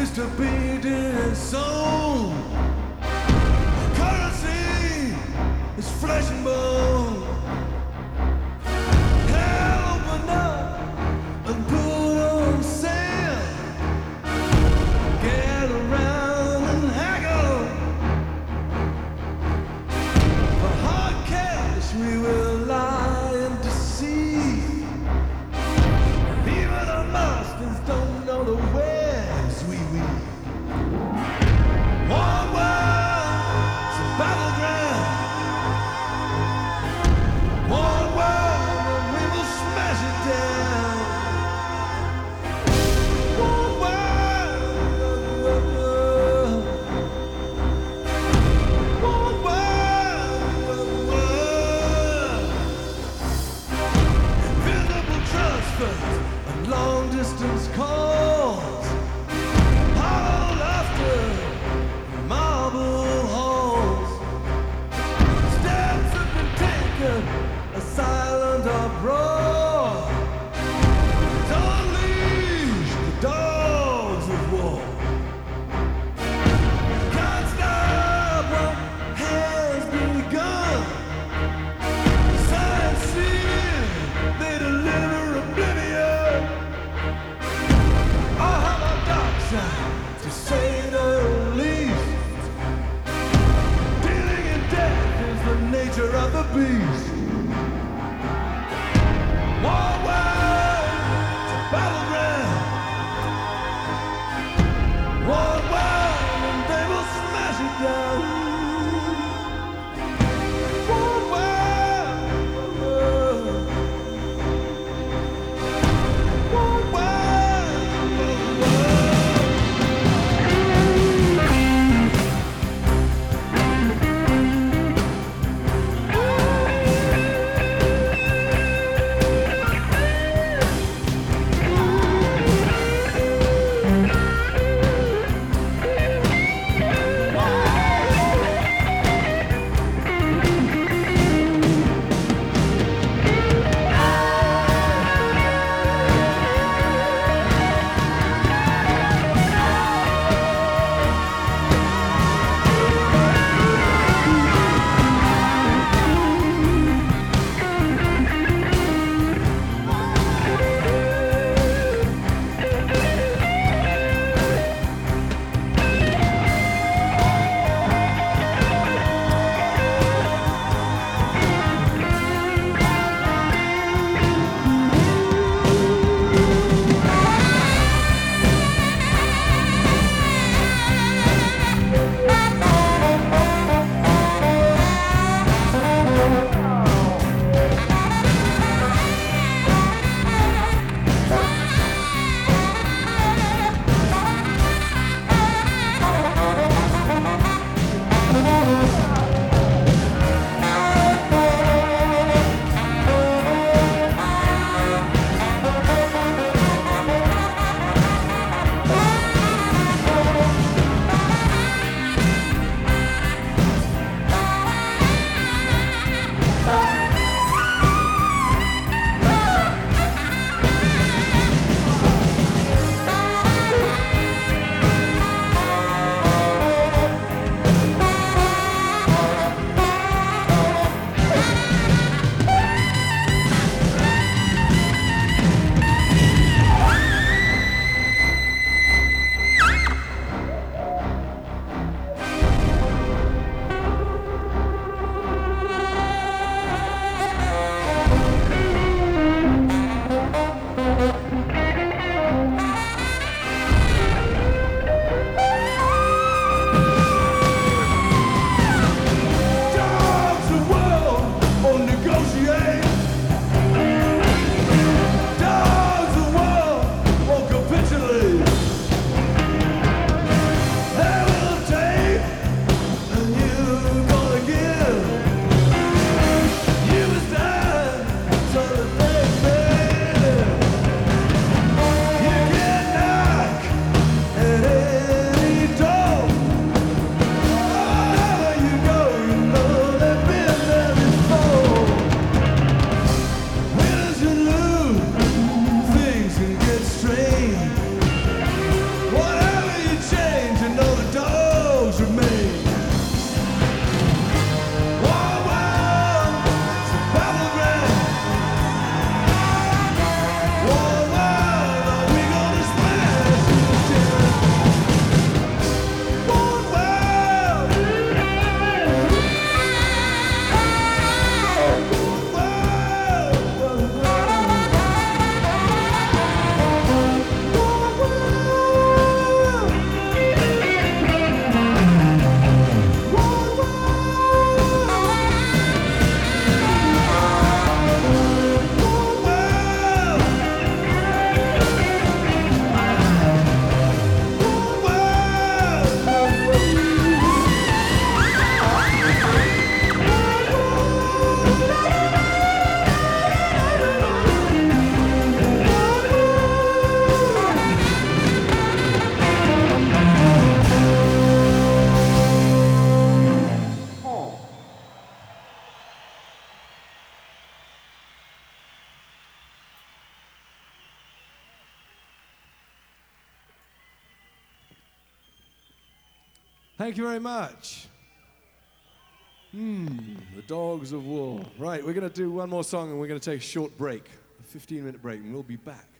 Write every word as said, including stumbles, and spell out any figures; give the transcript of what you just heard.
to be disowned. Currency is flesh and bone. Hell, open up and put on sail. Get around and haggle. For hard cash we will lie and deceive. Even the masters don't know the way. We, we. One world's a battleground. One world and we will smash it down. One world, one world. Invisible transfers and long distance calls. Marble halls, steps have been taken, a silent uproar. To unleash the dogs of war. Can't stop what has begun. Science seeing, they deliver oblivion. Thank you very much. Hmm, the Dogs of War. Right, we're going to do one more song and we're going to take a short break, a fifteen minute break, and we'll be back.